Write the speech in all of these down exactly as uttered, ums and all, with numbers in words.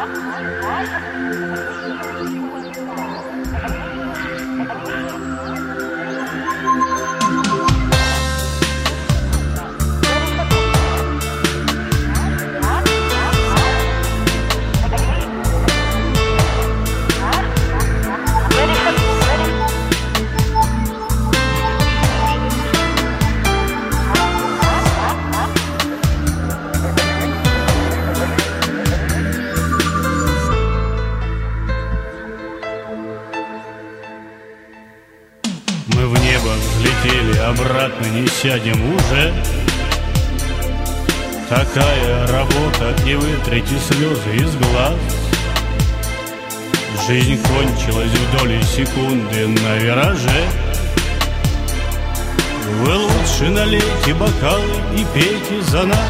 Мы в небо взлетели, обратно не сядем уже. Такая работа, и вытрите слезы из глаз. Жизнь кончилась в доли секунды на вираже. Вы лучше налейте бокалы и пейте за нас.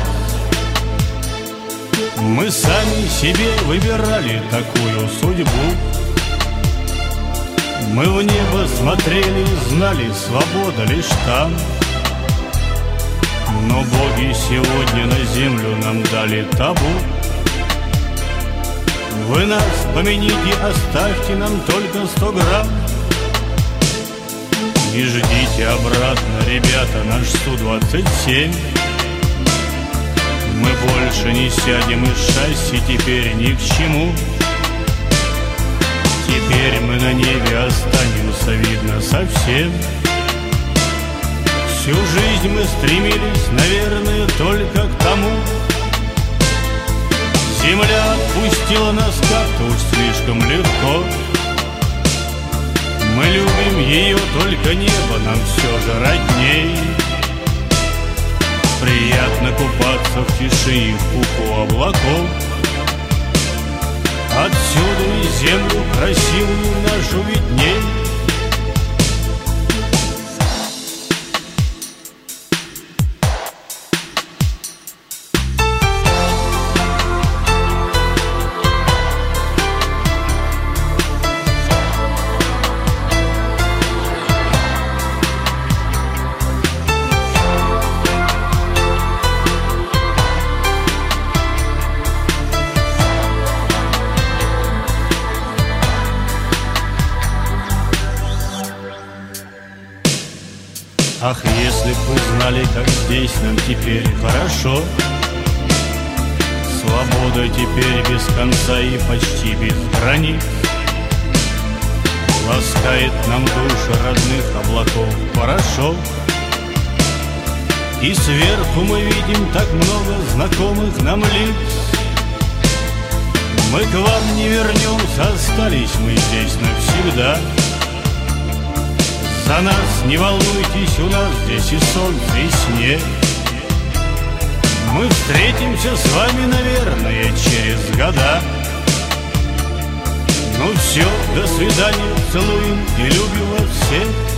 Мы сами себе выбирали такую судьбу. Мы в небо смотрели, знали, свобода лишь там. Но боги сегодня на землю нам дали табу. Вы нас помяните, оставьте нам только сто грамм. Не ждите обратно, ребята, наш Су двадцать семь. Мы больше не сядем, и шасси теперь ни к чему. Теперь мы на небе останемся, видно, совсем. Всю жизнь мы стремились, наверное, только к тому. Земля отпустила нас как-то уж слишком легко. Мы любим ее, только небо нам все же родней. Приятно купаться в тиши и в пуху облаков. Отсюда и землю красивую нашу видней. Ах, если б вы знали, как здесь нам теперь хорошо. Свобода теперь без конца и почти без границ. Ласкает нам души родных облаков порошок. И сверху мы видим так много знакомых нам лиц. Мы к вам не вернемся, остались мы здесь навсегда. За нас не волнуйтесь, у нас здесь и солнце, и снег. Мы встретимся с вами, наверное, через года. Ну все, до свидания, целуем и любим вас всех.